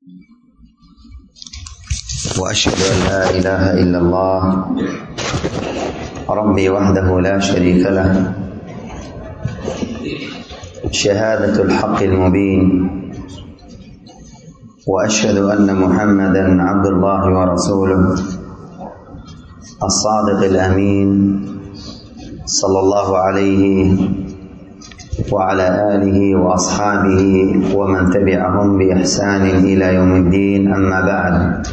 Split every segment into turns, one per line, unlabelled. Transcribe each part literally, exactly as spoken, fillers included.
وأشهد أن لا إله إلا الله ربي وحده لا شريك له شهادة الحق المبين، وأشهد أن محمدا عبد الله ورسوله الصادق الأمين صلى الله عليه وعلى آله وأصحابه ومن تبعهم بإحسان إلى يوم الدين. أما بعد،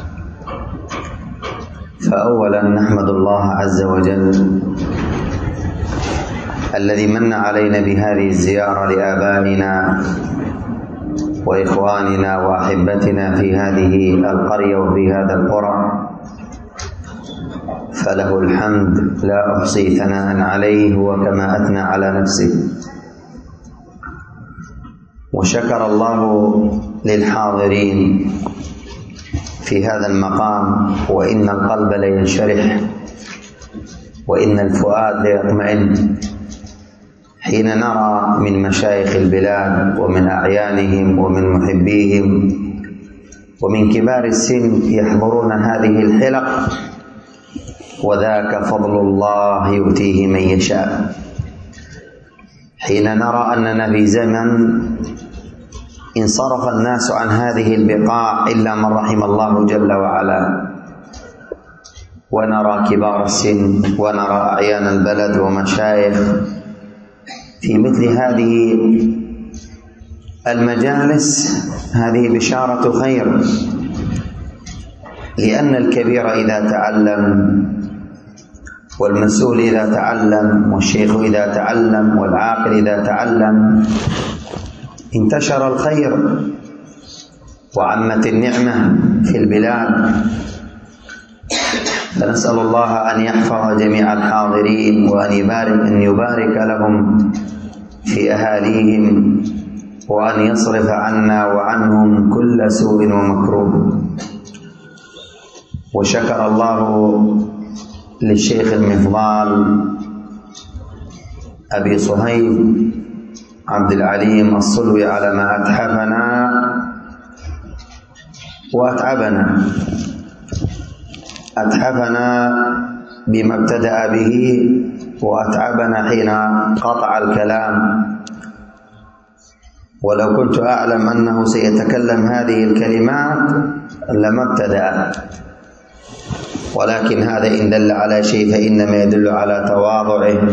فأولا نحمد الله عز وجل الذي من علينا بهذه الزيارة لآبائنا وإخواننا وأحبتنا في هذه القرية وفي هذا القرى، فله الحمد لا أحصي ثناء عليه وكما أثنى على نفسه. وشكر الله للحاضرين في هذا المقام، وإن القلب لينشرح وإن الفؤاد ليطمئن حين نرى من مشايخ البلاد ومن أعيانهم ومن محبيهم ومن كبار السن يحضرون هذه الحلق، وذاك فضل الله يؤتيه من يشاء. حين نرى أننا في زمن انصرف الناس عن هذه البقاع إلا من رحم الله جل وعلا، ونرى كبار السن ونرى أعيان البلد ومشايخ في مثل هذه المجالس، هذه بشارة خير، لأن الكبير إذا تعلم والمسؤول إذا تعلم والشيخ إذا تعلم والعاقل إذا تعلم انتشر الخير وعمت النعمة في البلاد. فنسأل الله أن يحفظ جميع الحاضرين وأن يبارك, أن يبارك لهم في أهاليهم، وأن يصرف عنا وعنهم كل سوء ومكروه. وشكر الله للشيخ المفضال أبي صهيب عبد العليم الصلوي على ما أتحفنا وأتعبنا أتحفنا بما ابتدأ به، وأتعبنا حين قطع الكلام. ولو كنت أعلم أنه سيتكلم هذه الكلمات لما ابتدأ، ولكن هذا إن دل على شيء فإنما يدل على تواضعه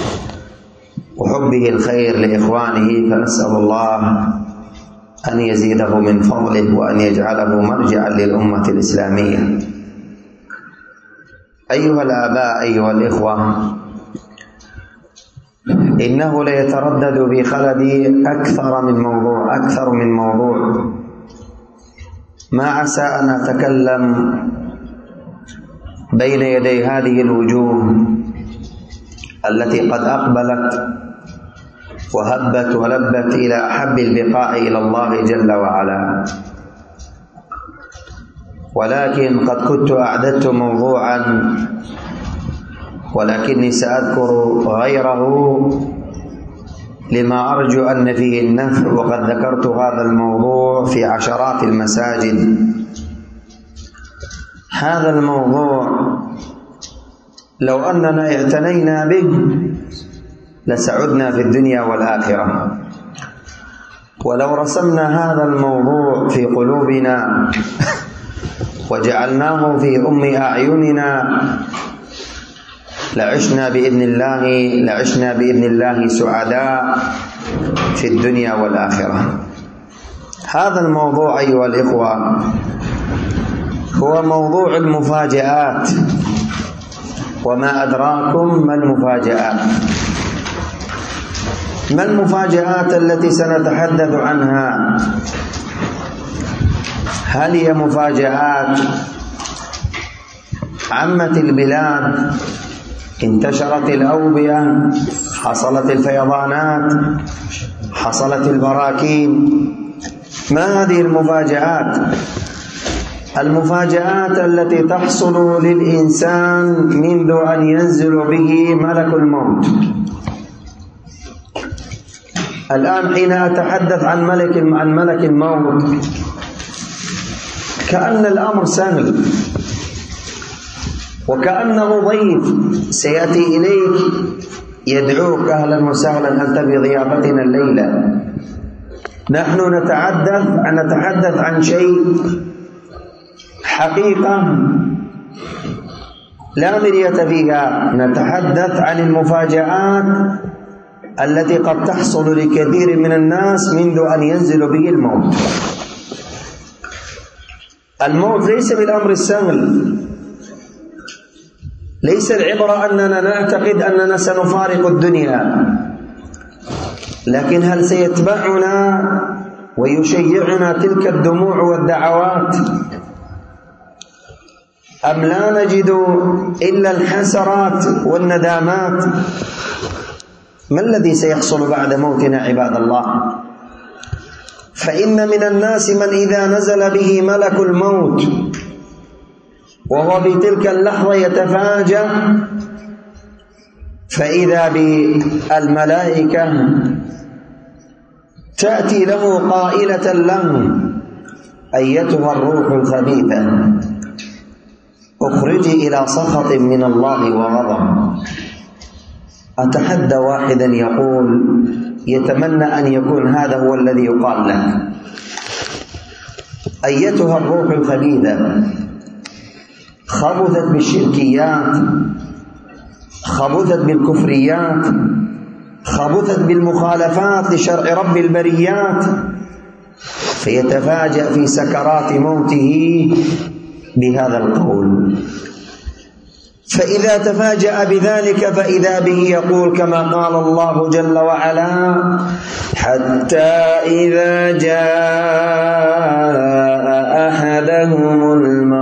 وحبه الخير لإخوانه. فنسأل الله أن يزيده من فضله وأن يجعله مرجعا للأمة الإسلامية. أيها الآباء، أيها الإخوة، إنه ليتردد في خلدي أكثر من موضوع أكثر من موضوع ما عسى أن أتكلم بين يدي هذه الوجوه التي قد أقبلت وهبت ولبت إلى أحب البقاع إلى الله جل وعلا، ولكن قد كنت أعددت موضوعا ولكني سأذكر غيره لما أرجو أن فيه النفع، وقد ذكرت هذا الموضوع في عشرات المساجد. هذا الموضوع لو أننا اعتنينا به لسعدنا في الدنيا والآخرة، ولو رسمنا هذا الموضوع في قلوبنا وجعلناه في أم أعيننا لعشنا بإذن الله لعشنا بإذن الله سعداء في الدنيا والآخرة. هذا الموضوع أيها الإخوة هو موضوع المفاجآت. وما أدراكم ما المفاجآت؟ ما المفاجآت التي سنتحدث عنها؟ هل هي مفاجآت عمت البلاد، انتشرت الأوبئة، حصلت الفيضانات، حصلت البراكين؟ ما هذه المفاجآت؟ المفاجآت التي تحصل للإنسان منذ أن ينزل به ملك الموت. الآن حين أتحدث عن ملك عن ملك الموت كأن الأمر سهل، وكأنه ضيف سيأتي إليك يدعوك أهلا وسهلا أنت بضيافتنا الليلة. نحن نتحدث نتحدث عن شيء حقيقة لا مرية فيها، نتحدث عن المفاجآت التي قد تحصل لكثير من الناس منذ أن ينزل به الموت. الموت ليس بالأمر السهل، ليس العبرة أننا نعتقد أننا سنفارق الدنيا، لكن هل سيتبعنا ويشيعنا تلك الدموع والدعوات أم لا نجد إلا الحسرات والندامات؟ ما الذي سيحصل بعد موتنا عباد الله؟ فإن من الناس من إذا نزل به ملك الموت وهو في تلك اللحظة يتفاجأ فإذا بالملائكة تأتي له قائلة له: أيتها الروح الخبيثة اخرجي إلى سخط من الله وغضب. أتحدى واحدا يقول يتمنى أن يكون هذا هو الذي يقال لك: أيتها الروح الخبيثة، خبثت بالشركيات، خبثت بالكفريات، خبثت بالمخالفات لشرع رب البريات، فيتفاجأ في سكرات موته بهذا القول. فإذا تفاجأ بذلك فإذا به يقول كما قال الله جل وعلا: حتى إذا جاء أحدهم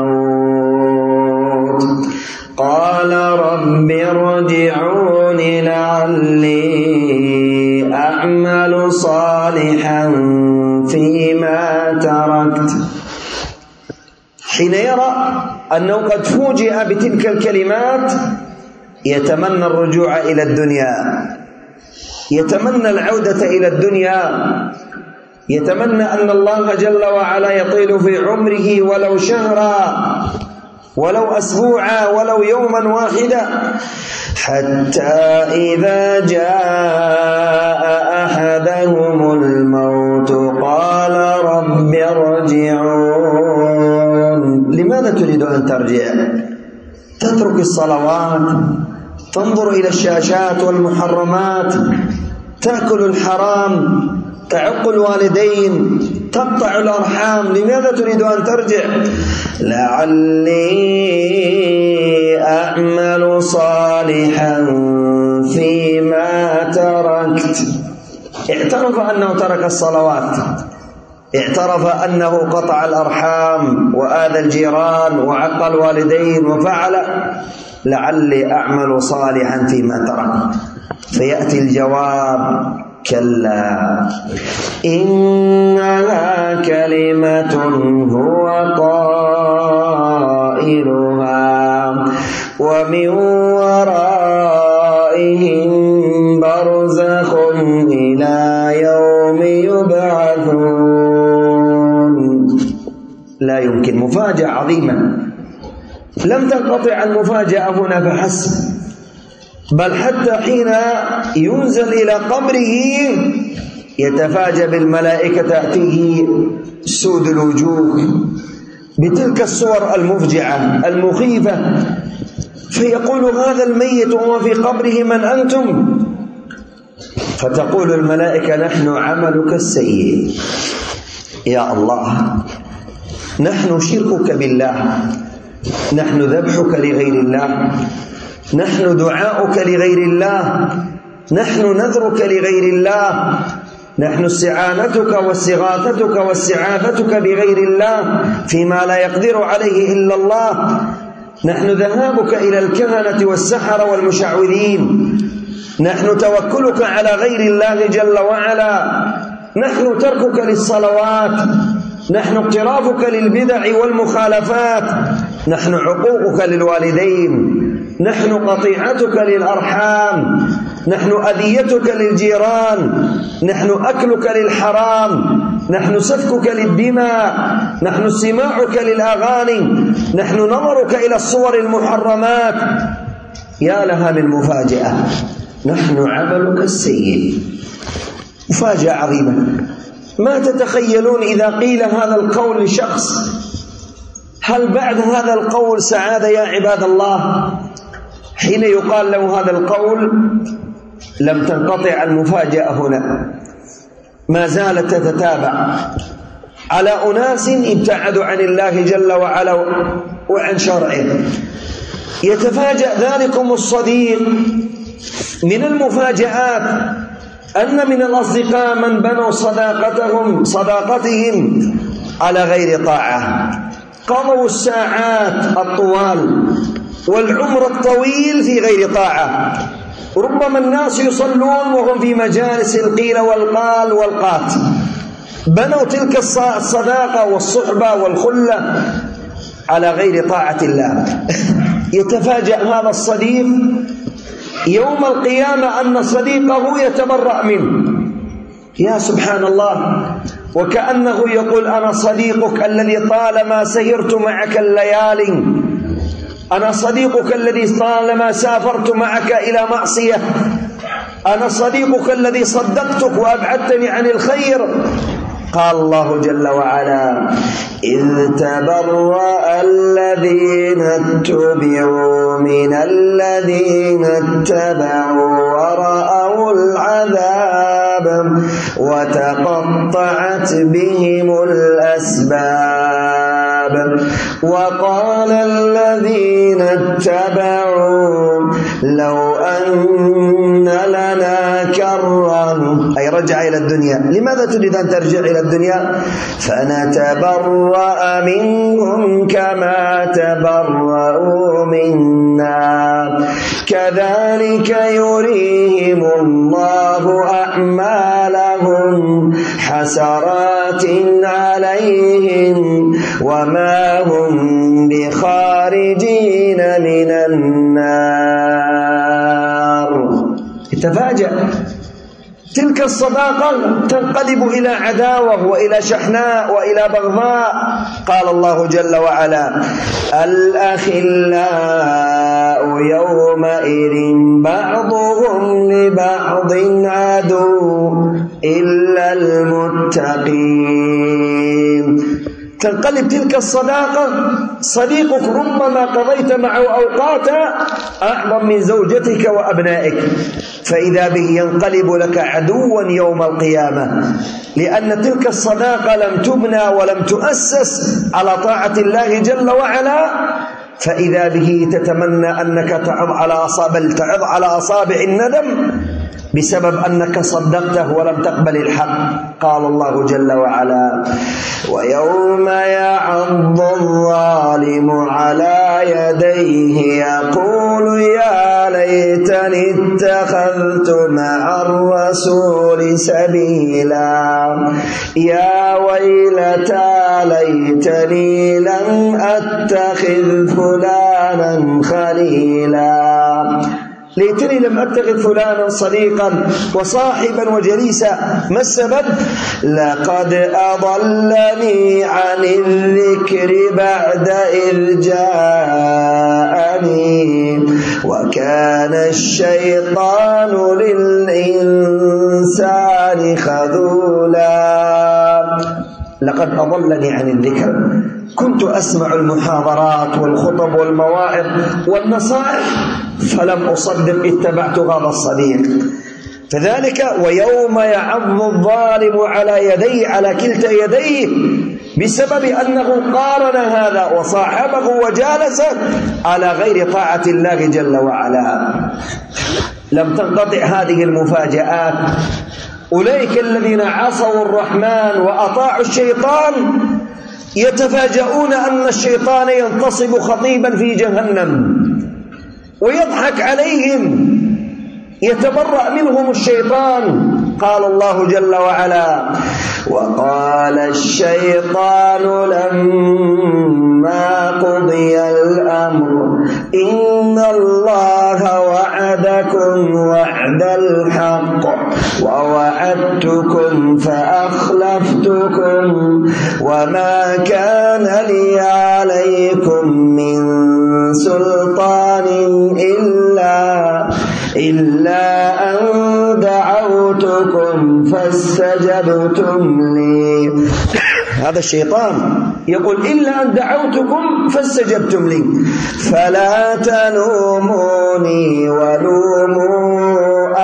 الموت قال رب ارجعون لعلي أعمل صالحا فيما تركت. حين يرى أنه قد فوجئ بتلك الكلمات يتمنى الرجوع إلى الدنيا، يتمنى العودة إلى الدنيا، يتمنى أن الله جل وعلا يطيل في عمره ولو شهرا ولو أسبوعا ولو يوما واحدا. حتى إذا جاء أحدهم الموت قال رب ارجعون. لماذا تريد أن ترجع؟ تترك الصلوات، تنظر إلى الشاشات والمحرمات، تأكل الحرام، تعق الوالدين، تقطع الأرحام. لماذا تريد أن ترجع؟ لعلي أعمل صالحا فيما تركت. اعترف أنه ترك الصلوات، اعترف أنه قطع الأرحام وآذى الجيران وعق الوالدين وفعل. لعلي أعمل صالحا فيما ترك. فيأتي الجواب: كلا إنها كلمة هو قائلها ومن ورائهم برزخ إلى يوم يبعثون. لا يمكن. مفاجأة عظيمة. لم تنقطع المفاجأة هنا فحسب، بل حتى حين ينزل إلى قبره يتفاجأ بالملائكة تأتيه سود الوجوه بتلك الصور المفجعة المخيفة، فيقول هذا الميت وهو في قبره: من أنتم؟ فتقول الملائكة: نحن عملك السيء. يا الله، نحن شركك بالله، نحن ذبحك لغير الله، نحن دعاؤك لغير الله، نحن نذرك لغير الله، نحن استعانتك واستغاثتك واستعاذتك بغير الله فيما لا يقدر عليه إلا الله، نحن ذهابك إلى الكهنة والسحرة والمشعوذين، نحن توكلك على غير الله جل وعلا، نحن تركك للصلوات، نحن اقترافك للبدع والمخالفات، نحن عقوقك للوالدين، نحن قطيعتك للأرحام، نحن أذيتك للجيران، نحن أكلك للحرام، نحن سفكك للدماء،
نحن استماعك للأغاني، نحن نظرك إلى الصور المحرمات. يا لها من مفاجأة، نحن عملك السيء. مفاجأة عظيمة. ما تتخيلون إذا قيل هذا القول لشخص، هل بعد هذا القول سعادة يا عباد الله؟ حين يقال له هذا القول لم تنقطع المفاجأة هنا، ما زالت تتتابع على أناس ابتعدوا عن الله جل وعلا وعن شرعه. يتفاجأ ذلكم الصديق. من المفاجآت أن من الأصدقاء من بنوا صداقتهم صداقتهم على غير طاعة، قضوا الساعات الطوال والعمر الطويل في غير طاعة. ربما الناس يصلون وهم في مجالس القيل والقال والقات، بنوا تلك الصداقة والصحبة والخلة على غير طاعة الله. يتفاجأ هذا الصديق يوم القيامة أن صديقه يتبرأ منه. يا سبحان الله، وكأنه يقول أنا صديقك الذي طالما سيرت معك الليالي، أنا صديقك الذي طالما سافرت معك إلى معصية، أنا صديقك الذي صدقتك وأبعدتني عن الخير. قال الله جل وعلا: إذ تبرأ الذين اتبعوا من الذين اتبعوا ورأوا العذاب وتقطعت بهم الأسباب. وقال الذين اتبعوا لو أن لنا كرة، أي رجع إلى الدنيا. لماذا تريد أن ترجع إلى الدنيا؟ فنتبرأ منهم كما تبرأوا منا كذلك يريهم الله أعمالهم حسرات عليهم وما هم بخارجين من النار. تفاجأ، تلك الصداقة تنقلب إلى عداوة وإلى شحناء وإلى بغضاء. قال الله جل وعلا: الأخلاء يومئذ بعضهم لبعض عدو إلا المتقين. تنقلب تلك الصداقة، صديقك ربما قضيت معه أوقاتا أعظم من زوجتك وأبنائك، فإذا به ينقلب لك عدوا يوم القيامة، لأن تلك الصداقة لم تبنى ولم تؤسس على طاعة الله جل وعلا، فإذا به تتمنى أنك تعض على أصابع تعض على أصابع الندم بسبب أنك صدقته ولم تقبل الحق. قال الله جل وعلا: ويوم يعض الظالم على يديه يقول يا ليتني اتخذت مع الرسول سبيلا يا ويلتى ليتني لم أتخذ فلانا خليلا. ليتني لم أتخذ فلانا صديقا وصاحبا وجليسا. ما السبب؟ لقد أضلني عن الذكر بعد إذ جاءني وكان الشيطان للإنسان خذولا. لقد أضلني عن الذكر، كنت أسمع المحاضرات والخطب والمواعظ والنصائح فلم أصدق، اتبعت هذا الصديق. فذلك ويوم يعض الظالم على يديه، على كلتا يديه، بسبب أنه قارن هذا وصاحبه وجالسه على غير طاعة الله جل وعلا. لم تنقطع هذه المفاجآت. أولئك الذين عصوا الرحمن وأطاعوا الشيطان يتفاجؤون أن الشيطان ينتصب خطيبا في جهنم ويضحك عليهم، يتبرأ منهم الشيطان. قال الله جل وعلا: وقال الشيطان لما قضي الأمر إن الله وعدكم وعد الحق ووعدتكم فأخلفتكم وما كان فاستجبتم لي. هذا الشيطان يقول إلا أن دعوتكم فاستجبتم لي فلا تلوموني ولوموا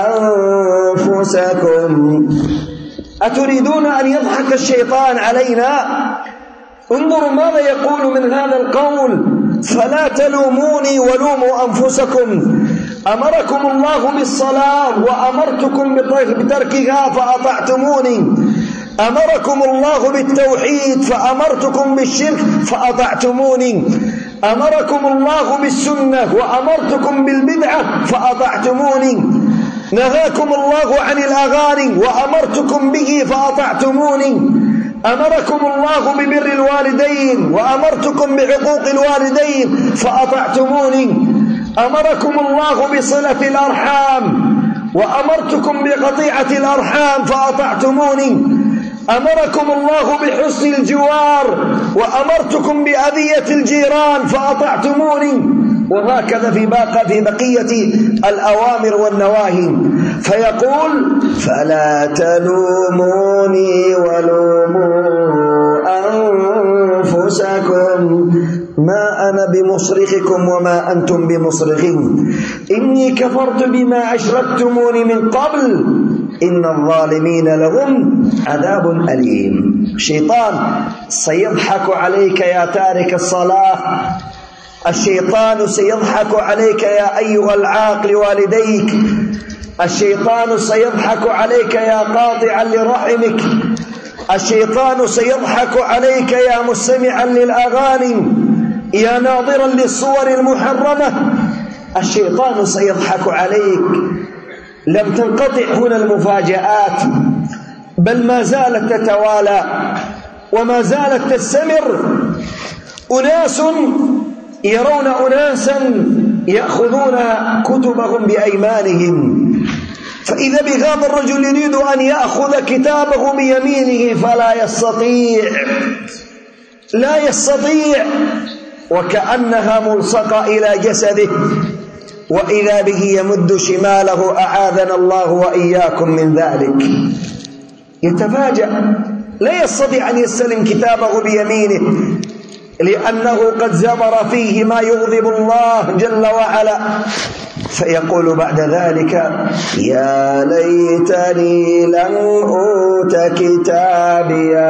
أنفسكم. أتريدون أن يضحك الشيطان علينا؟ انظروا ماذا يقول من هذا القول: فلا تلوموني ولوموا أنفسكم. أمركم الله بالصلاة وأمرتكم بتركها فأطعتموني. أمركم الله بالتوحيد فأمرتكم بالشرك فأطعتموني. أمركم الله بالسنة وأمرتكم بالبدعة فأطعتموني. نهاكم الله عن الأغاني وأمرتكم به فأطعتموني. أمركم الله ببر الوالدين وأمرتكم بعقوق الوالدين فأطعتموني. أمركم الله بصلة الأرحام وأمرتكم بقطيعة الأرحام فأطعتموني. أمركم الله بحسن الجوار وأمرتكم بأذية الجيران فأطعتموني. وهكذا في باقي في بقية الأوامر والنواهي. فيقول: فلا تلوموني ولوموا أنفسكم ما أنا بمصرخكم وما أنتم بمصرخي إني كفرت بما أشركتموني من قبل إن الظالمين لهم عذاب أليم. الشيطان سيضحك عليك يا تارك الصلاة. الشيطان سيضحك عليك يا أيها العاق لوالديك. الشيطان سيضحك عليك يا قاطعا لرحمك. الشيطان سيضحك عليك يا مستمعا للأغاني، يا ناظرا للصور المحرمة. الشيطان سيضحك عليك. لم تنقطع هنا المفاجآت، بل ما زالت تتوالى وما زالت تستمر. أناس يرون أناسا يأخذون كتبهم بأيمانهم، فإذا بهذا الرجل يريد أن يأخذ كتابه بيمينه فلا يستطيع لا يستطيع وكأنها ملصقة إلى جسده، وإذا به يمد شماله أعاذنا الله وإياكم من ذلك. يتفاجأ، لا يستطيع أن يستلم كتابه بيمينه لأنه قد زمر فيه ما يغضب الله جل وعلا. فيقول بعد ذلك: يا ليتني لم أوت كتابيا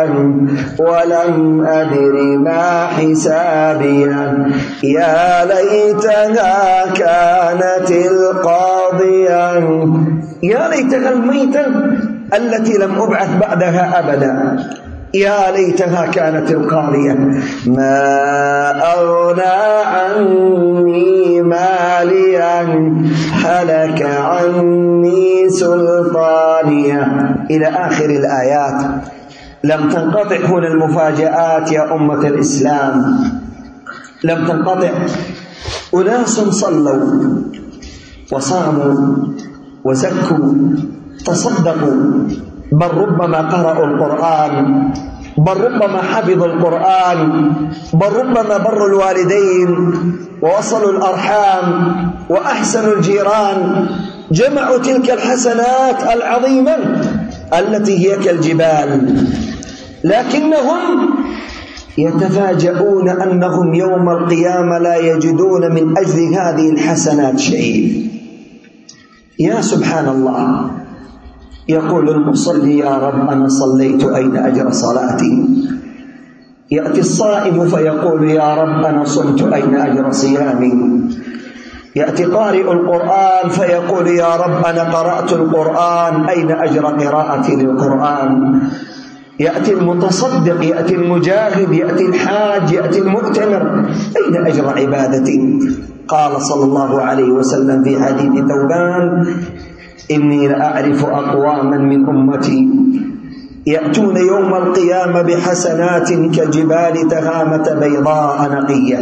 ولم أدر ما حسابيا يا ليتها كانت القاضية. يا ليتها الميتة التي لم أبعث بعدها أبدا. يا ليتها كانت القاضية ما أغنى عني ماليا هلك عني سلطانيا إلى آخر الآيات. لم تنقطع هنا المفاجآت يا أمة الإسلام، لم تنقطع. أناس صلوا وصاموا وزكوا تصدقوا، بل ربما قرأوا القرآن، بل ربما حفظوا القرآن، بل ربما بروا الوالدين ووصلوا الأرحام وأحسنوا الجيران، جمعوا تلك الحسنات العظيمة التي هي كالجبال. لكنهم يتفاجؤون أنهم يوم القيامة لا يجدون من أجل هذه الحسنات شيء. يا سبحان الله، يقول المصلي: يا رب أنا صليت أين أجر صلاتي؟ يأتي الصائم فيقول: يا رب أنا صمت أين أجر صيامي؟ يأتي قارئ القرآن فيقول: يا رب أنا قرأت القرآن أين أجر قراءتي للقرآن؟ يأتي المتصدق، يأتي المجاهد، يأتي الحاج، يأتي المؤتمر، أين أجر عبادتي؟ قال صلى الله عليه وسلم في حديث ثوبان: إني لأعرف أقواما من أمتي يأتون يوم القيامة بحسنات كجبال تهامة بيضاء نقية،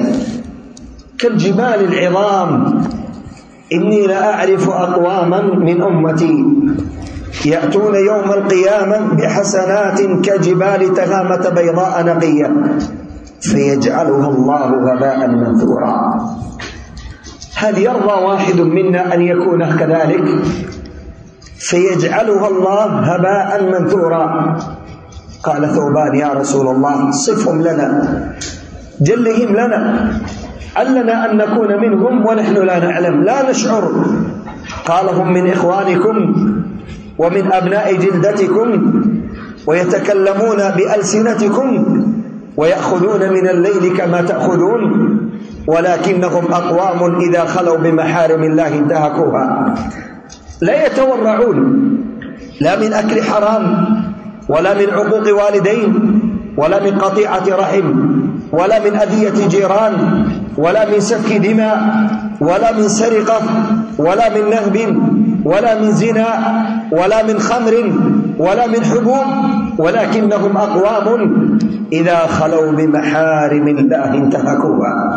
كالجبال العظام. إني لأعرف أقواما من أمتي يأتون يوم القيامة بحسنات كجبال تهامة بيضاء نقية فيجعلها الله هباء منثورا. هل يرضى واحد منا أن يكون كذلك؟ فيجعلها الله هباء منثورا. قال ثوبان: يا رسول الله صفهم لنا، جلهم لنا، علنا أن نكون منهم ونحن لا نعلم، لا نشعر. قال: هم من إخوانكم ومن أبناء جلدتكم ويتكلمون بألسنتكم ويأخذون من الليل كما تأخذون، ولكنهم أقوام إذا خلوا بمحارم الله انتهكوها. لا يتورعون لا من أكل حرام ولا من عقوق والدين ولا من قطيعة رحم ولا من أذية جيران ولا من سفك دماء ولا من سرقة ولا من نهب ولا من زنا ولا من خمر ولا من حبوب، ولكنهم أقوام إذا خلوا بمحارم الله انتهكوها.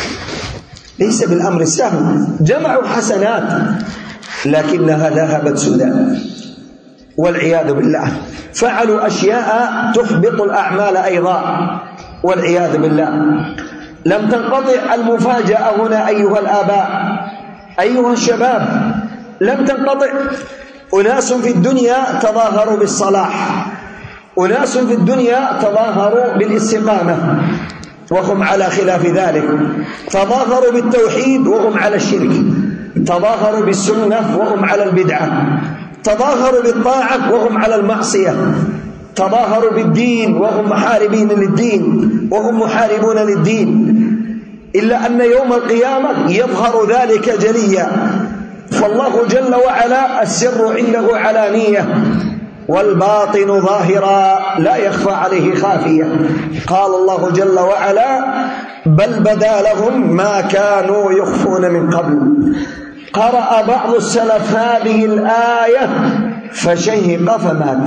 ليس بالأمر السهل، جمعوا حسنات لكنها ذهبت سدى والعياذ بالله. فعلوا أشياء تحبط الأعمال أيضا والعياذ بالله. لم تنقطع المفاجأة هنا أيها الآباء، أيها الشباب، لم تنقطع. أناس في الدنيا تظاهروا بالصلاح، أناس في الدنيا تظاهروا بالاستقامة وهم على خلاف ذلك، تظاهروا بالتوحيد وهم على الشرك، تظاهروا بالسنة وهم على البدعة، تظاهروا بالطاعة وهم على المعصية، تظاهروا بالدين وهم محاربين للدين وهم محاربون للدين. إلا أن يوم القيامة يظهر ذلك جليا، فالله جل وعلا السر عنده علانية والباطن ظاهرا لا يخفى عليه خافية. قال الله جل وعلا: بل بدا لهم ما كانوا يخفون من قبل. قرأ بعض السلف هذه الآية فشهق فمات.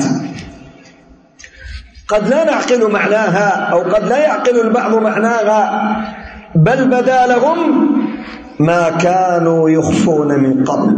قد لا نعقل معناها أو قد لا يعقل البعض معناها. بل بدا لهم ما كانوا يخفون من قبل.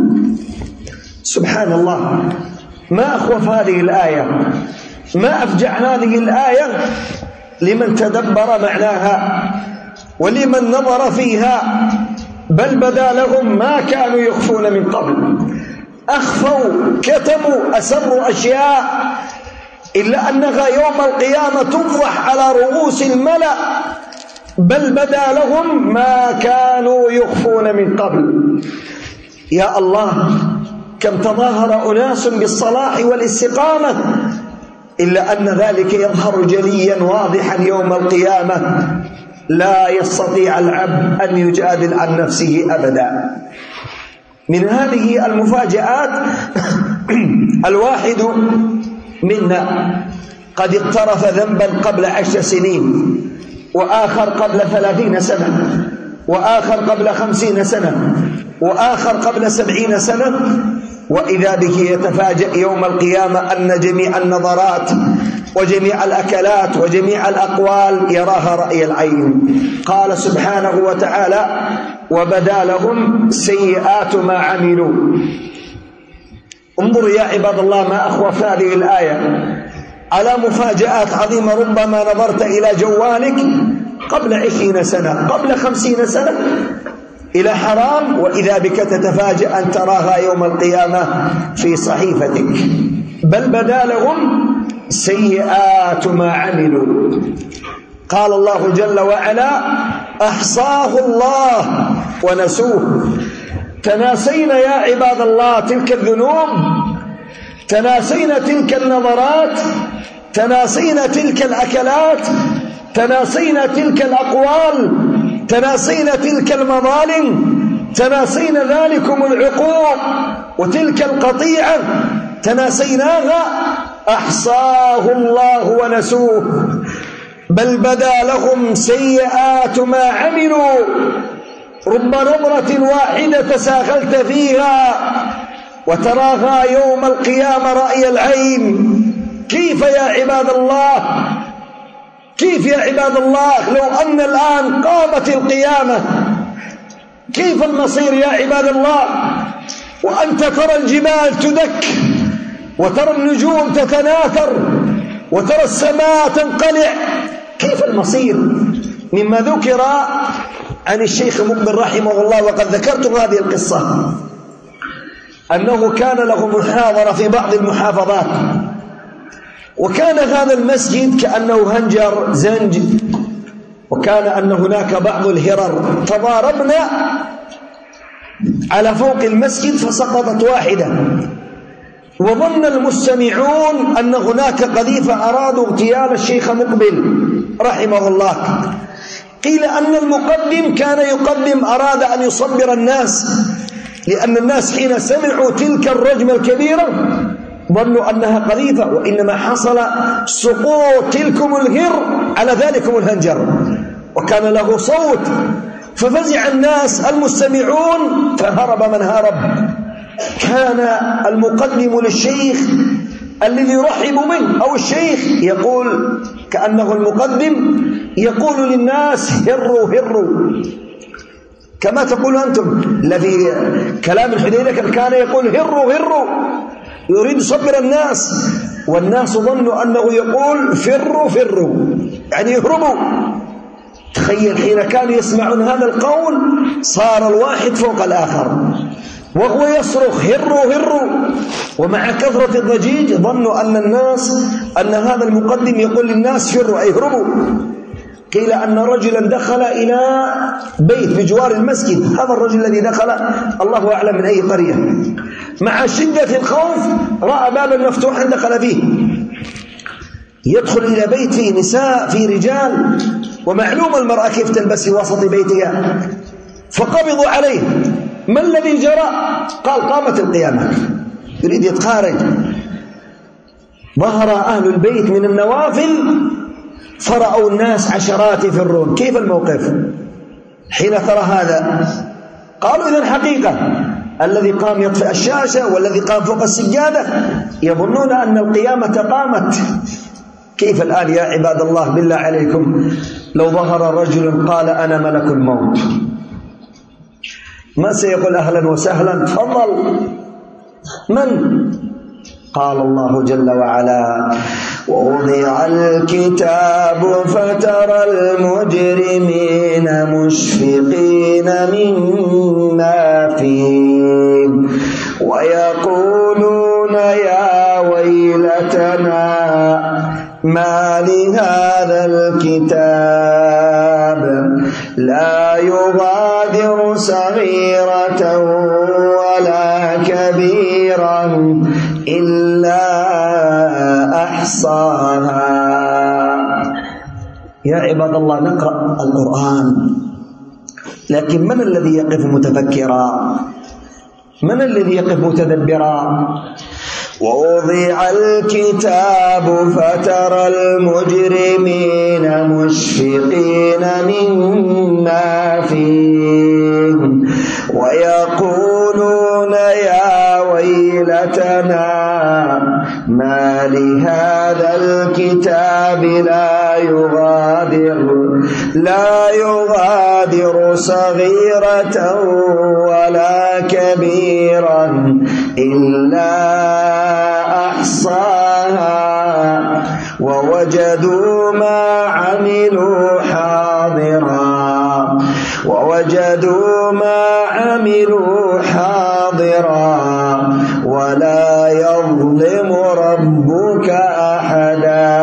سبحان الله، ما أخوف هذه الآية، ما أفجع هذه الآية لمن تدبر معناها ولمن نظر فيها. بل بدا لهم ما كانوا يخفون من قبل. أخفوا، كتموا، أسروا أشياء، إلا أنها يوم القيامة تفضح على رؤوس الملأ. بل بدا لهم ما كانوا يخفون من قبل. يا الله، كم تظاهر أناس بالصلاح والاستقامة، إلا أن ذلك يظهر جليا واضحا يوم القيامة. لا يستطيع العبد أن يجادل عن نفسه أبدا. من هذه المفاجآت الواحد منا قد اقترف ذنبا قبل عشر سنين، وآخر قبل ثلاثين سنة، وآخر قبل خمسين سنة، وآخر قبل سبعين سنة، وإذا به يتفاجأ يوم القيامة أن جميع النظرات وجميع الأكلات وجميع الأقوال يراها رأي العين. قال سبحانه وتعالى: وبدا لهم سيئات ما عملوا. انظروا يا عباد الله ما أخوف هذه الآية على مفاجآت عظيمة. ربما نظرت إلى جوالك قبل عشرين سنة، قبل خمسين سنة، إلى حرام، وإذا بك تتفاجأ أن تراها يوم القيامة في صحيفتك. بل بدا لهم سيئات ما عملوا. قال الله جل وعلا: أحصاه الله ونسوه. تناسينا يا عباد الله تلك الذنوب، تناسينا تلك النظرات، تناسينا تلك الأكلات، تناسينا تلك الأقوال، تناسينا تلك المظالم، تناسينا ذلكم العقوق وتلك القطيعة، تناسيناها. أحصاه الله ونسوه. بل بدا لهم سيئات ما عملوا. رب نظرة واحدة تساهلت فيها وتراها يوم القيامة رأي العين. كيف يا عباد الله، كيف يا عباد الله لو أن الآن قامت القيامة، كيف المصير يا عباد الله؟ وأنت ترى الجبال تدك، وترى النجوم تتناثر، وترى السماء تنقلع. كيف المصير؟ مما ذكر عن الشيخ مقبل رحمه الله، وقد ذكرت هذه القصة، أنه كان له محاضرة في بعض المحافظات، وكان هذا المسجد كأنه هنجر زنج، وكان أن هناك بعض الهرر تضاربنا على فوق المسجد فسقطت واحدة، وظن المستمعون أن هناك قذيفة أرادوا اغتيال الشيخ مقبل رحمه الله. قيل أن المقدم كان يقدم أراد أن يصبر الناس، لأن الناس حين سمعوا تلك الرجمة الكبيرة ظنوا أنها قذيفة، وإنما حصل سقوط تلكم الهر على ذلكم الهنجر، وكان له صوت، ففزع الناس المستمعون فهرب من هرب. كان المقدم للشيخ الذي يرحب به أو الشيخ يقول كأنه المقدم يقول للناس هروا هروا كما تقول أنتم. الذي كلام الحديدة كان يقول هروا هروا، يريد صبر الناس، والناس ظنوا أنه يقول فروا فروا يعني يهربوا. تخيل حين كانوا يسمعون هذا القول صار الواحد فوق الآخر وهو يصرخ هروا هروا، ومع كثرة الضجيج ظنوا أن الناس أن هذا المقدم يقول للناس فروا أي هربوا. قيل أن رجلا دخل إلى بيت بجوار المسجد، هذا الرجل الذي دخل الله أعلم من أي قرية، مع شدة الخوف رأى بابا مفتوحا دخل فيه، يدخل إلى بيت فيه نساء فيه رجال، ومعلوم المرأة كيف تلبس في وسط بيتها، فقبضوا عليه. ما الذي جرى؟ قال قامت القيامة، يريد يتخارج. ظهر أهل البيت من النوافل فرأوا الناس عشرات يفرون. كيف الموقف حين ترى هذا؟ قالوا إذن حقيقة الذي قام يطفئ الشاشة والذي قام فوق السجادة يظنون أن القيامة قامت. كيف الآن يا عباد الله بالله عليكم لو ظهر رجل قال أنا ملك الموت، ما سيقول أهلا وسهلا تفضل؟ من؟ قال الله جل وعلا ووضع الكتاب فترى المجرمين مشفقين مما فيه ويقولون يا ويلتنا ما لهذا الكتاب لا يغادر صغيرة ولا كبيرة إلا أحصاها. يا عباد الله نقرأ القرآن، لكن من الذي يقف متفكرا؟ من الذي يقف متدبرا؟ ووضع الكتاب فترى المجرمين مشفقين مما فيه ويقولون يا ويلتنا ما لهذا الكتاب لا يغادر لا يغادر صغيرة ولا كبيرة إلا أحصاها ووجدوا ما عملوا حاضرا ووجدوا ما عملوا حاضرا ولا يظلم ربك أحدا.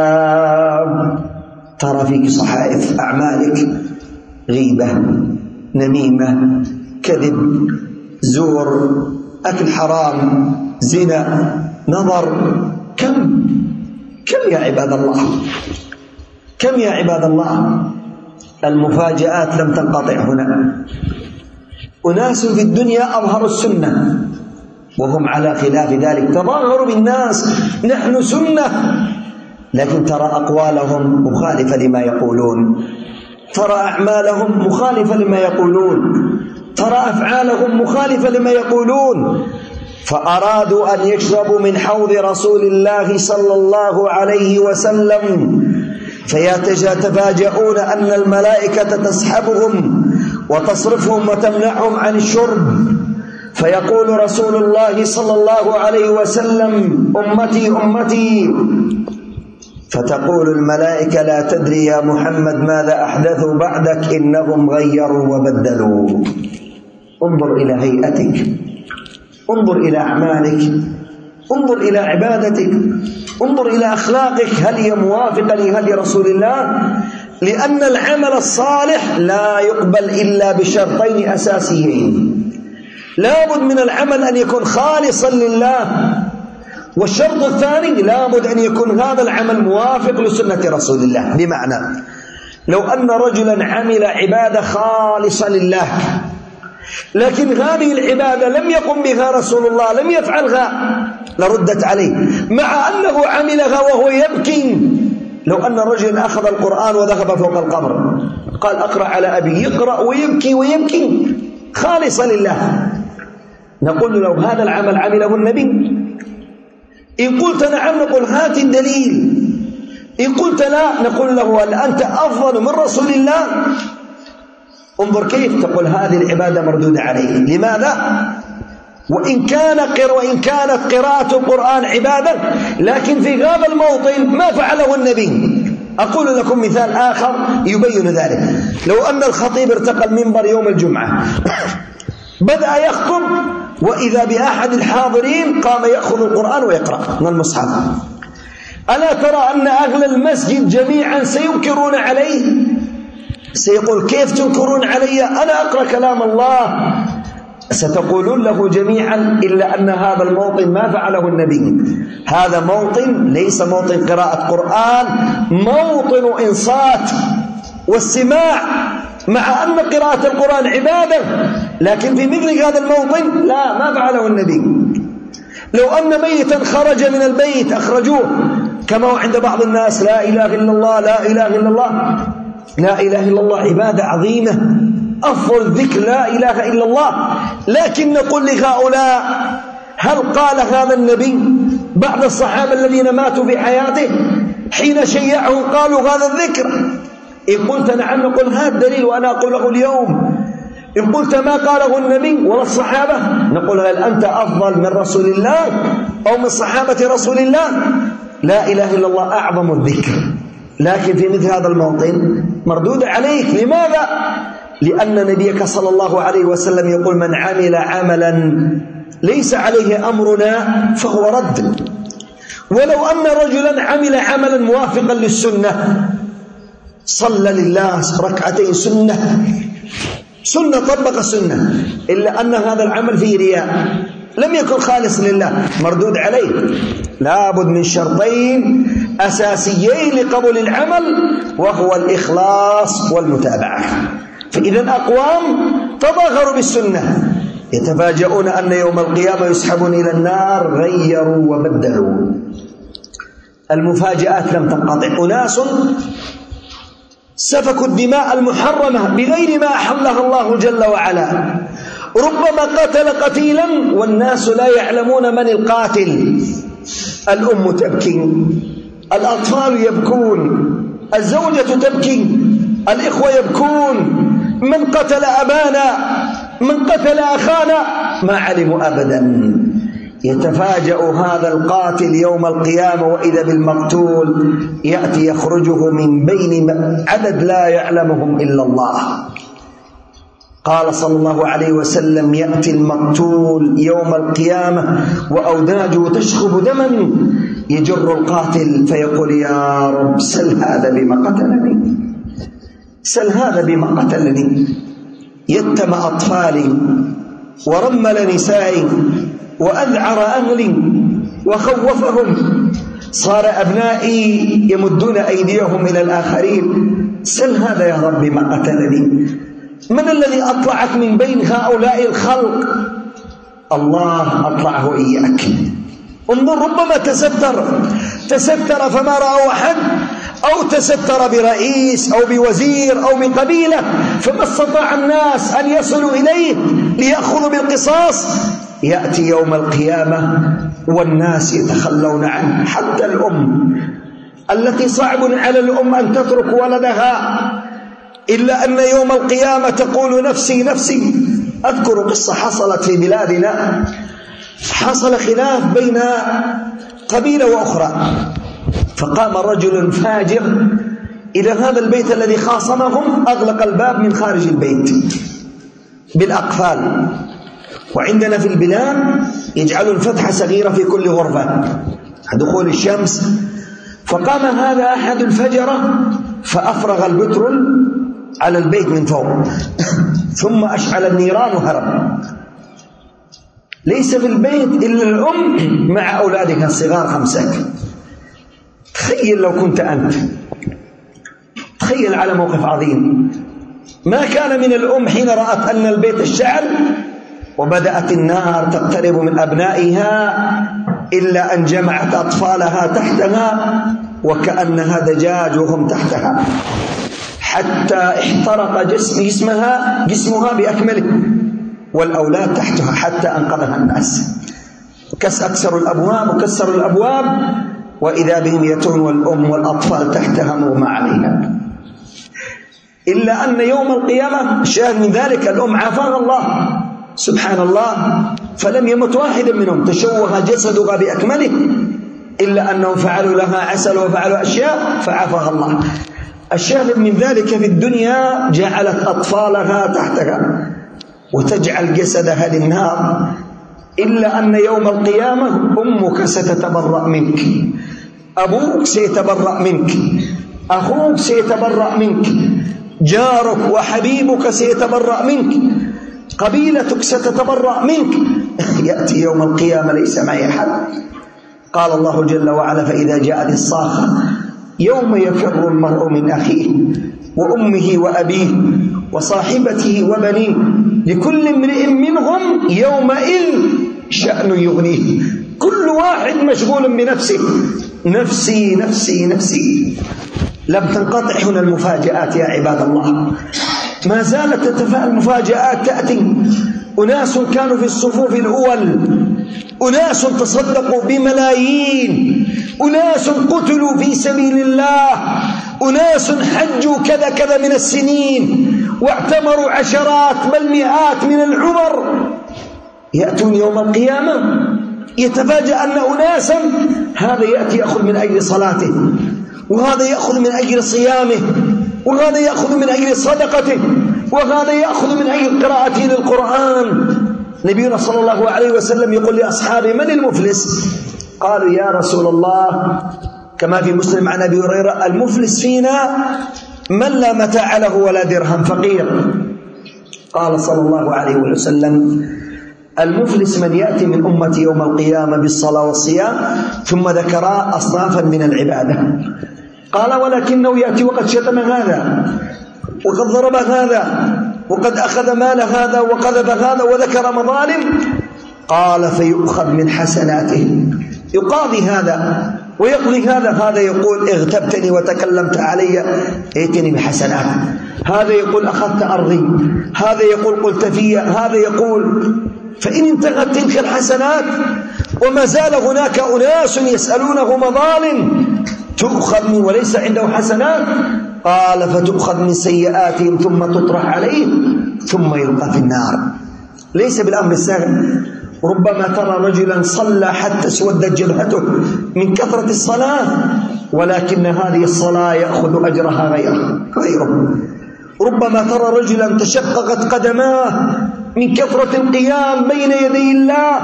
ترى فيك صحائف أعمالك غيبة، نميمة، كذب، زور، أكل حرام، زنا، نظر. كم كم يا عباد الله، كم يا عباد الله. المفاجآت لم تنقطع هنا. أناس في الدنيا أظهروا السنة وهم على خلاف ذلك، تظاهروا بالناس نحن سنة، لكن ترى أقوالهم مخالفة لما يقولون، ترى أعمالهم مخالفة لما يقولون، ترى أفعالهم مخالفة لما يقولون. فأرادوا أن يشربوا من حوض رسول الله صلى الله عليه وسلم فيتفاجؤون أن الملائكة تسحبهم وتصرفهم وتمنعهم عن الشرب، فيقول رسول الله صلى الله عليه وسلم أمتي أمتي، فتقول الملائكة لا تدري يا محمد ماذا أحدثوا بعدك إنهم غيروا وبدلوا. انظر إلى هيئتك، انظر إلى أعمالك، انظر إلى عبادتك، انظر إلى أخلاقك، هل هي موافقة لهدي رسول الله؟ لأن العمل الصالح لا يقبل إلا بشرطين أساسيين. لابد من العمل أن يكون خالصا لله، والشرط الثاني لابد أن يكون هذا العمل موافق لسنة رسول الله. بمعنى لو أن رجلا عمل عبادة خالصة لله لكن هذه العبادة لم يقم بها رسول الله، لم يفعلها، لردت عليه، مع أنه عملها وهو يبكي. لو أن الرجل أخذ القرآن وذهب فوق القبر قال أقرأ على أبي، يقرأ ويبكي ويبكي خالصا لله، نقول له لو هذا العمل عمله النبي؟ إن قلت نعم نقول هات الدليل، إن قلت لا نقول له هل أنت أفضل من رسول الله؟ انظر كيف تقول هذه العبادة مردودة عليه. لماذا؟ وإن كان قر وإن كانت قراءة القرآن عبادة، لكن في هذا الموطن ما فعله النبي. أقول لكم مثال آخر يبين ذلك. لو أن الخطيب ارتقى المنبر يوم الجمعة بدأ يخطب وإذا بأحد الحاضرين قام يأخذ القرآن ويقرأ من المصحف، ألا ترى أن أهل المسجد جميعا سينكرون عليه؟ سيقول كيف تنكرون علي؟ أنا أقرأ كلام الله. ستقولون له جميعا إلا أن هذا الموطن ما فعله النبي. هذا موطن ليس موطن قراءة قرآن، موطن إنصات واستماع، مع أن قراءة القرآن عبادة، لكن في مثل هذا الموطن لا، ما فعله النبي. لو أن ميتا خرج من البيت أخرجوه، كما هو عند بعض الناس لا إله إلا الله لا إله إلا الله. لا إله إلا الله عبادة عظيمة، أفضل ذكر لا إله إلا الله، لكن نقول لهؤلاء هل قال هذا النبي بعد الصحابة الذين ماتوا في حياته حين شيعهم قالوا هذا الذكر؟ إن قلت نعم نقول هذا الدليل، وأنا أقول له اليوم. إن قلت ما قاله النبي ولا الصحابة نقول هل أنت أفضل من رسول الله أو من صحابة رسول الله؟ لا إله إلا الله أعظم الذكر، لكن في مثل هذا الموطن مردود عليك. لماذا؟ لأن نبيك صلى الله عليه وسلم يقول من عمل عملا ليس عليه أمرنا فهو رد. ولو أن رجلا عمل عملا موافقا للسنة، صلى لله ركعتين سنة سنة طبق سنة، إلا أن هذا العمل فيه رياء لم يكن خالص لله، مردود عليه. لابد من شرطين أساسيين لقبول العمل، وهو الإخلاص والمتابعة. فإذا أقوام تظاهروا بالسنة يتفاجؤون أن يوم القيامة يسحبون إلى النار، غيروا وبدلوا. المفاجآت لم تنقطع، أناس سفكوا الدماء المحرمة بغير ما أحلها الله جل وعلا، ربما قتل قتيلا والناس لا يعلمون من القاتل. الأم تبكي، الأطفال يبكون، الزوجة تبكي، الإخوة يبكون، من قتل أبانا، من قتل أخانا، ما علموا أبدا. يتفاجأ هذا القاتل يوم القيامة وإذا بالمقتول يأتي يخرجه من بين عدد لا يعلمهم إلا الله. قال صلى الله عليه وسلم يأتي المقتول يوم القيامة وأوداجه تشخب دما، يجر القاتل فيقول يا رب سل هذا بما قتلني، سل هذا بما قتلني، يتم أطفالي ورمل نسائي وأذعر أهلي وخوفهم، صار أبنائي يمدون أيديهم إلى الآخرين، سل هذا يا رب بما قتلني. من الذي أطلعك من بين هؤلاء الخلق؟ الله أطلعه إياك. انظر، ربما تستر تستر فما رأوا أحد، أو تستر برئيس أو بوزير أو بقبيلة فما استطاع الناس أن يصلوا إليه ليأخذوا بالقصاص. يأتي يوم القيامة والناس يتخلون عنه، حتى الأم التي صعب على الأم أن تترك ولدها، إلا أن يوم القيامة تقول نفسي نفسي. أذكر قصة حصلت في بلادنا، حصل خلاف بين قبيلة وأخرى، فقام رجل فاجر إلى هذا البيت الذي خاصمهم، أغلق الباب من خارج البيت بالأقفال، وعندنا في البلاد يجعلوا الفتحة صغيرة في كل غرفة دخول الشمس. فقام هذا أحد الفجرة فأفرغ البترول على البيت من فوق ثم أشعل النيران وهرب. ليس في البيت إلا الأم مع أولادها الصغار خمسة. تخيل لو كنت أنت، تخيل على موقف عظيم. ما كان من الأم حين رأت أن البيت اشتعل وبدأت النار تقترب من أبنائها إلا أن جمعت أطفالها تحتها وكأنها دجاج وهم تحتها حتى احترق جسم جسمها جسمها بأكمله والأولاد تحتها حتى أنقذها الناس. كس أكسروا الأبواب وكسروا الأبواب وإذا بهم يتون والأم والأطفال تحتها مغمى عليها. إلا أن يوم القيامة شاهد من ذلك الأم عافاها الله سبحان الله، فلم يمت واحد منهم، تشوه جسدها بأكمله إلا أنهم فعلوا لها عسل وفعلوا أشياء فعافاها الله. الشاهد من ذلك في الدنيا جعلت أطفالها تحتها وتجعل جسدها للنار، إلا أن يوم القيامة أمك ستتبرأ منك، أبوك سيتبرأ منك، أخوك سيتبرأ منك، جارك وحبيبك سيتبرأ منك، قبيلتك ستتبرأ منك. يأتي يوم القيامة ليس معي أحد. قال الله جل وعلا فإذا جاءت الصاخة يوم يفر المرء من أخيه وأمه وأبيه وصاحبته وبنيه لكل امرئ منهم يومئذ شأن يغنيه. كل واحد مشغول بنفسه، نفسي نفسي نفسي. لم تنقطع هنا المفاجآت يا عباد الله، ما زالت تتفاءل المفاجآت تأتي. أناس كانوا في الصفوف الأول، أناس تصدقوا بملايين، أناس قتلوا في سبيل الله، أناس حجوا كذا كذا من السنين واعتمروا عشرات بل مئات من العمر. يأتون يوم القيامة يتفاجأ أن أناسا هذا يأتي يأخذ من أجل صلاته، وهذا يأخذ من أجل صيامه، وهذا يأخذ من أجل صدقته، وهذا يأخذ من أجل قراءته للقرآن. نبينا صلى الله عليه وسلم يقول لأصحابه من المفلس؟ قالوا يا رسول الله كما في مسلم عن أبي هريرة المفلس فينا من لا متاع له ولا درهم، فقير. قال صلى الله عليه وسلم المفلس من يأتي من أمتي يوم القيامة بالصلاة والصيام، ثم ذكر أصنافا من العبادة. قال ولكنه يأتي وقد شتم هذا وقد ضرب هذا وقد أخذ مال هذا وقذف هذا وذكر مظالم. قال فيؤخذ من حسناته، يقاضي هذا ويقضي هذا. هذا يقول اغتبتني وتكلمت علي ائتني بحسنات، هذا يقول أخذت أرضي، هذا يقول قلت في، هذا يقول. فإن انتهت تلك الحسنات وما زال هناك أناس يسألونه مظالم تؤخذ من وليس عنده حسنات، قال فتؤخذ من سيئاتهم ثم تطرح عليه ثم يلقى في النار. ليس بالأمر السهل. ربما ترى رجلا صلى حتى اسودت جبهته من كثرة الصلاة، ولكن هذه الصلاة يأخذ أجرها غيره غيره. ربما ترى رجلا تشققت قدماه من كثرة القيام بين يدي الله،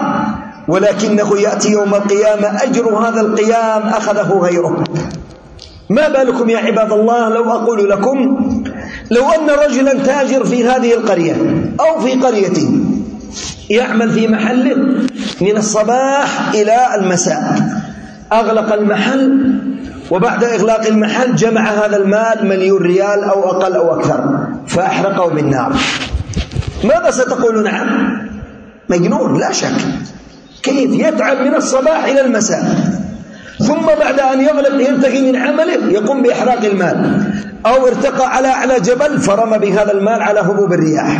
ولكنه يأتي يوم القيامة أجر هذا القيام أخذه غيره. ما بالكم يا عباد الله لو أقول لكم لو أن رجلا تاجر في هذه القرية أو في قرية يعمل في محله من الصباح إلى المساء، أغلق المحل وبعد إغلاق المحل جمع هذا المال مليون ريال أو أقل أو أكثر فأحرقه بالنار، ماذا ستقولون عنه؟ مجنون لا شك. كيف يتعب من الصباح إلى المساء ثم بعد أن يغلق ينتهي من عمله يقوم بإحراق المال، أو ارتقى على على جبل فرمى بهذا المال على هبوب الرياح؟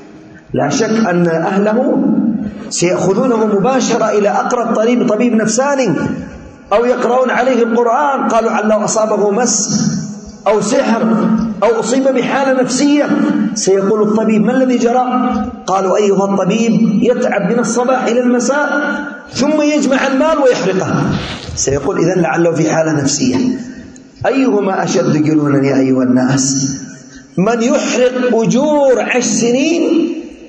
لا شك أن أهله سيأخذونه مباشرة إلى أقرب طبيب طبيب نفساني، أو يقرؤون عليه القرآن. قالوا علّه أصابه مس أو سحر أو أصيب بحالة نفسية، سيقول الطبيب ما الذي جرى؟ قالوا أيها الطبيب يتعب من الصباح إلى المساء ثم يجمع المال ويحرقه، سيقول إذن لعله في حالة نفسية. أيهما أشد جنونا يا أيها الناس؟ من يحرق أجور عشر سنين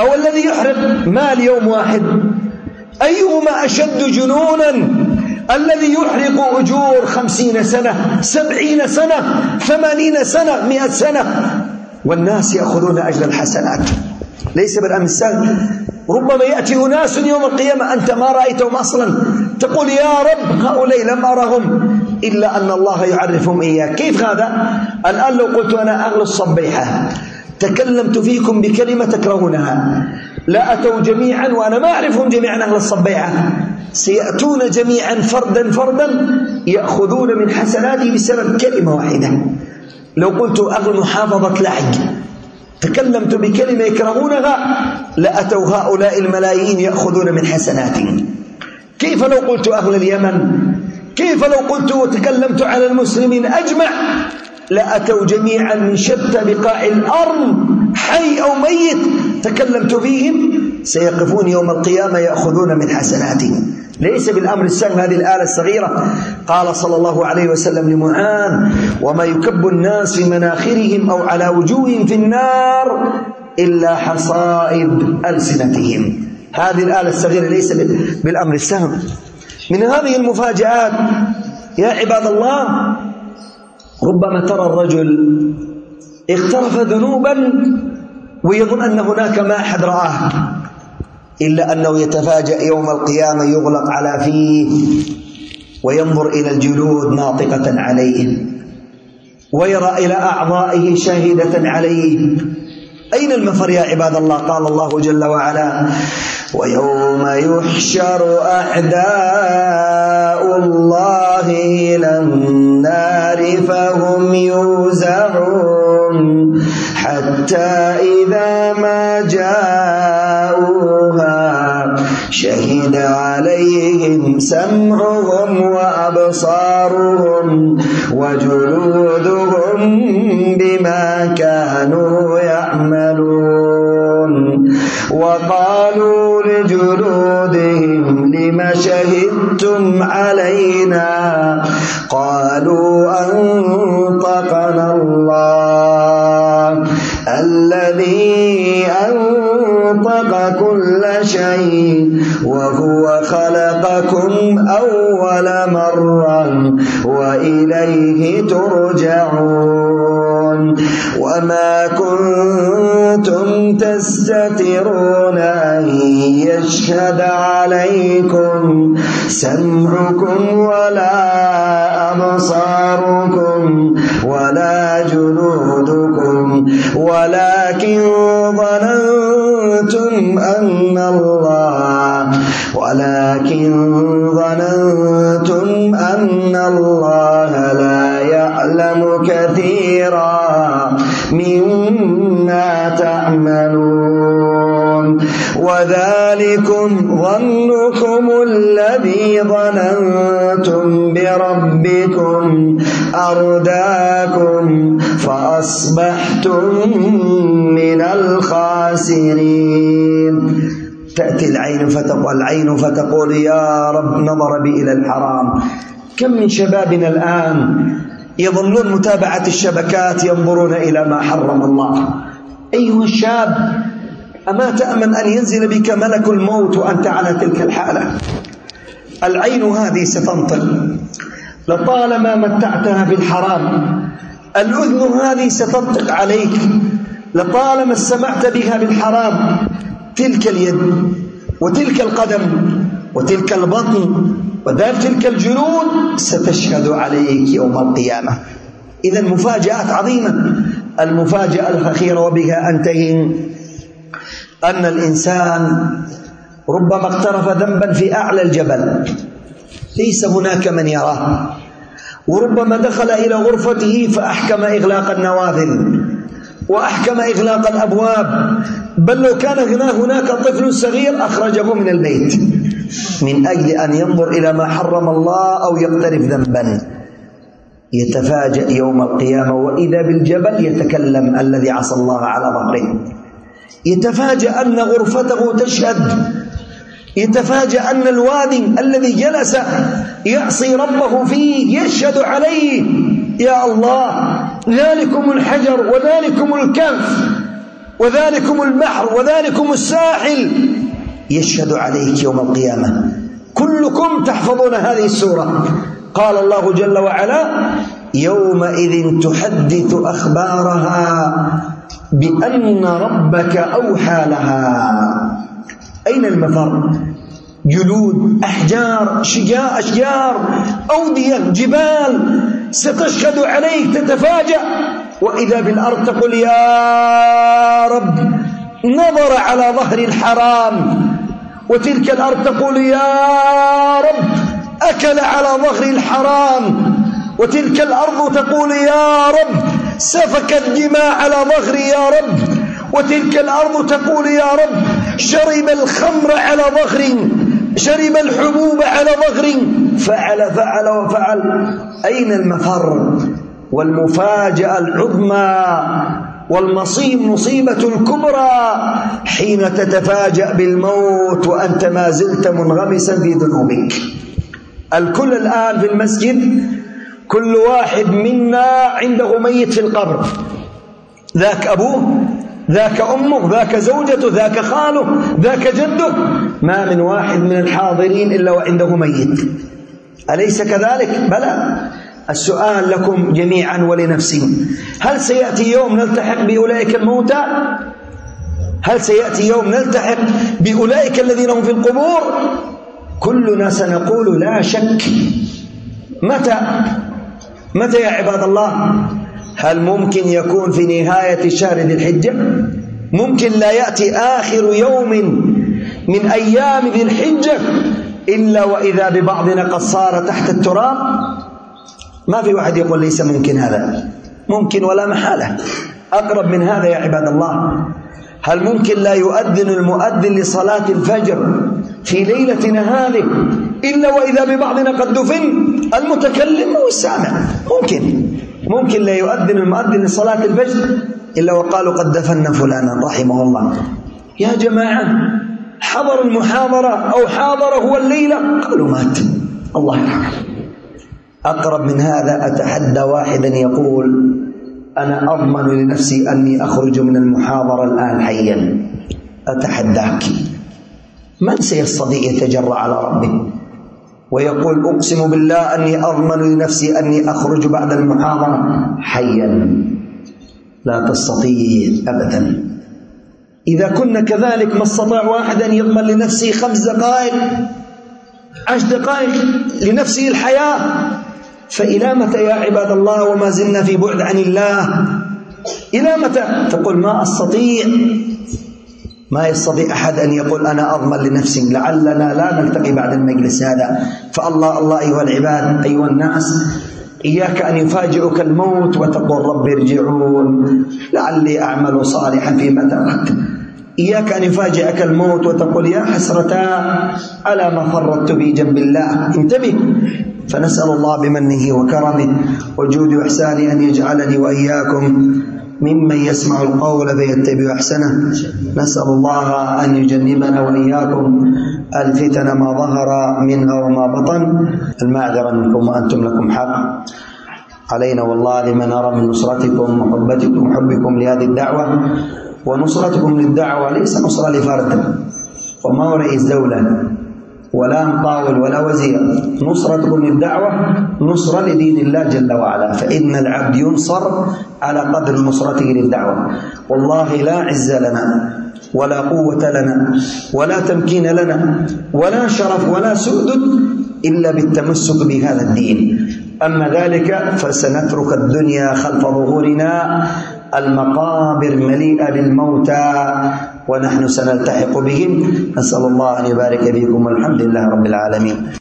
أو الذي يحرق مال يوم واحد؟ أيهما أشد جنونا؟ الذي يحرق أجور خمسين سنة، سبعين سنة، ثمانين سنة، مئة سنة، والناس يأخذون أجر الحسنات. ليس بالأمر السهل. ربما يأتي أناس يوم القيامة أنت ما رأيتهم أصلا، تقول يا رب هؤلاء لم أرهم، إلا أن الله يعرفهم إياك. كيف هذا؟ الآن لو قلت أنا أهل الصبيحة تكلمت فيكم بكلمة تكرهونها، لا أتوا جميعا وأنا ما أعرفهم جميعا أهل الصبيحة، سيأتون جميعا فردا فردا يأخذون من حسناتي بسبب كلمة واحدة. لو قلت أهل محافظة لعج تكلمت بكلمة يكرهونها، لأتوا هؤلاء الملايين يأخذون من حسناتي. كيف لو قلت أهل اليمن؟ كيف لو قلت وتكلمت على المسلمين أجمع؟ لأتوا جميعا من شتى بقاع الأرض، حي أو ميت تكلمت فيهم، سيقفون يوم القيامة يأخذون من حسناتهم. ليس بالأمر السهل هذه الآلة الصغيرة. قال صلى الله عليه وسلم لمعاذ: وما يكب الناس في مناخرهم أو على وجوههم في النار إلا حصائد ألسنتهم. هذه الآلة الصغيرة ليس بالأمر السهل. من هذه المفاجآت يا عباد الله، ربما ترى الرجل اقترف ذنوبا ويظن أن هناك ما أحد رآه، إلا أنه يتفاجأ يوم القيامة يغلق على فيه وينظر إلى الجلود ناطقة عليه، ويرى إلى أعضائه شاهدة عليه. أين المفر يا عباد الله؟ قال الله جل وعلا: ويوم يحشر أعداء الله إلى النار فهم يوزعون حتى إذا ما جاءوها شهد عليهم سمعهم وأبصارهم وجلودهم بما كانوا يعملون، وقالوا لجلودهم لم شهدتم علينا؟ قالوا أنطقنا الله الذي أنطق كل شيء وهو خلقكم أول مرة وإليه ترجعون، وما كنتم تستترون أن يشهد عليكم سمعكم ولا أبصاركم ولا جلودكم، ولكن ظننتم أن الله ولكن ظننتم أن الله لا يعلم كثيرا مما تعملون، وذلكم ظنكم الذي ظننتم بربكم أرداكم فأصبحتم من الخاسرين. تأتي العين فتقول العين فتقول يا رب نظر بي إلى الحرام. كم من شبابنا الآن يظلون متابعة الشبكات ينظرون إلى ما حرم الله. أيها الشاب، أما تأمن أن ينزل بك ملك الموت وأنت على تلك الحالة؟ العين هذه ستنطق لطالما متعتها بالحرام، الأذن هذه ستنطق عليك لطالما استمعت بها بالحرام، تلك اليد وتلك القدم وتلك البطن وتلك الجنود ستشهد عليك يوم القيامة. إذا مفاجآت عظيمة. المفاجأة الأخيرة وبها أنتهي أن الإنسان ربما اقترف ذنبا في أعلى الجبل ليس هناك من يراه، وربما دخل إلى غرفته فأحكم إغلاق النوافذ وأحكم إغلاق الأبواب، بل لو كان هناك طفل صغير أخرجه من البيت من أجل أن ينظر إلى ما حرم الله أو يقترف ذنبا. يتفاجأ يوم القيامة وإذا بالجبل يتكلم الذي عصى الله على ظهره، يتفاجأ أن غرفته تشهد، يتفاجأ أن الوادي الذي جلس يعصي ربه فيه يشهد عليه. يا الله، ذلكم الحجر وذلكم الكهف وذلكم البحر وذلكم الساحل يشهد عليك يوم القيامة، كلكم تحفظون هذه السورة. قال الله جل وعلا: يومئذ تحدث أخبارها بأن ربك أوحى لها. أين المفر؟ جلود، أحجار، شجار، أشجار، أودية، جبال ستشهد عليك، تتفاجأ، وإذا بالأرض تقول: يا رب نظر على ظهر الحرام، وتلك الأرض تقول: يا رب أكل على ظهر الحرام، وتلك الأرض تقول: يا رب سفك الدماء على ظهري يا رب، وتلك الأرض تقول: يا رب شرب الخمر على ظهري، شرب الحبوب على ظهري، فعل فعل وفعل. أين المفر؟ والمفاجأة العظمى والمصيب مصيبة الكبرى حين تتفاجأ بالموت وأنت ما زلت منغمسا في ذنوبك. الكل الآن في المسجد، كل واحد منا عنده ميت في القبر، ذاك أبوه، ذاك أمه، ذاك زوجته، ذاك خاله، ذاك جده، ما من واحد من الحاضرين إلا وعنده ميت. أليس كذلك؟ بلى. السؤال لكم جميعا ولنفسي: هل سيأتي يوم نلتحق بأولئك الموتى؟ هل سيأتي يوم نلتحق بأولئك الذين هم في القبور؟ كلنا سنقول لا شك. متى؟ متى يا عباد الله؟ هل ممكن يكون في نهاية شهر ذي الحجة؟ ممكن لا يأتي آخر يوم من أيام ذي الحجة إلا وإذا ببعضنا قد صار تحت التراب؟ ما في واحد يقول ليس ممكن هذا، ممكن ولا محالة. أقرب من هذا يا عباد الله: هل ممكن لا يؤذن المؤذن لصلاة الفجر في ليلتنا هذه إلا وإذا ببعضنا قد دفن المتكلم والسامع؟ ممكن ممكن لا يؤذن المؤذن لصلاة الفجر إلا وقالوا قد دفن فلانا رحمه الله. يا جماعة، حضر المحاضرة أو حاضر هو الليلة، قالوا مات، الله يرحمه. أقرب من هذا: أتحدى واحدا يقول: أنا أضمن لنفسي أني أخرج من المحاضرة الآن حيا. أتحداك، من سيستطيع يتجرأ على ربه ويقول: أقسم بالله أني أضمن لنفسي أني أخرج بعد المحاضرة حيا؟ لا تستطيع أبدا. إذا كنا كذلك، ما استطاع واحد أن يضمن لنفسه خمس دقائق، عشر دقائق لنفسه الحياة، فإلى متى يا عباد الله وما زلنا في بعد عن الله؟ إلى متى تقول ما أستطيع؟ ما يستطيع أحد أن يقول أنا أضمن لنفسي. لعلنا لا نلتقي بعد المجلس هذا. فالله الله أيها العباد، أيها الناس، إياك أن يفاجئك الموت وتقول رب ارجعون لعلي أعمل صالحا فيما تركت. إياك أن يفاجئك الموت وتقول يا حسرة على ما فرطت في جنب الله. انتبه. فنسأل الله بمنه وكرمه وجود وإحسانه أن يجعلني وإياكم ممن يسمع القول فيتبع أحسنه. نسأل الله أن يجنبنا وإياكم الفتن ما ظهر منها وما بطن. المعذرة منكم وأنتم لكم حق علينا والله لما نرى من نصرتكم وحبتكم وحبكم لهذه الدعوة. ونصرتكم للدعوة ليس نصرة لفرد وما هو رئيس دولة ولا مطاول ولا وزير. نصرتكم للدعوة نصرة لدين الله جل وعلا، فإن العبد ينصر على قدر نصرته للدعوة. والله لا عز لنا ولا قوة لنا ولا تمكين لنا ولا شرف ولا سؤدد إلا بالتمسك بهذا الدين. أما ذلك فسنترك الدنيا خلف ظهورنا، المقابر مليئة بالموتى ونحن سنلتحق بهم. نسأل الله أن يبارك فيكم والحمد لله رب العالمين.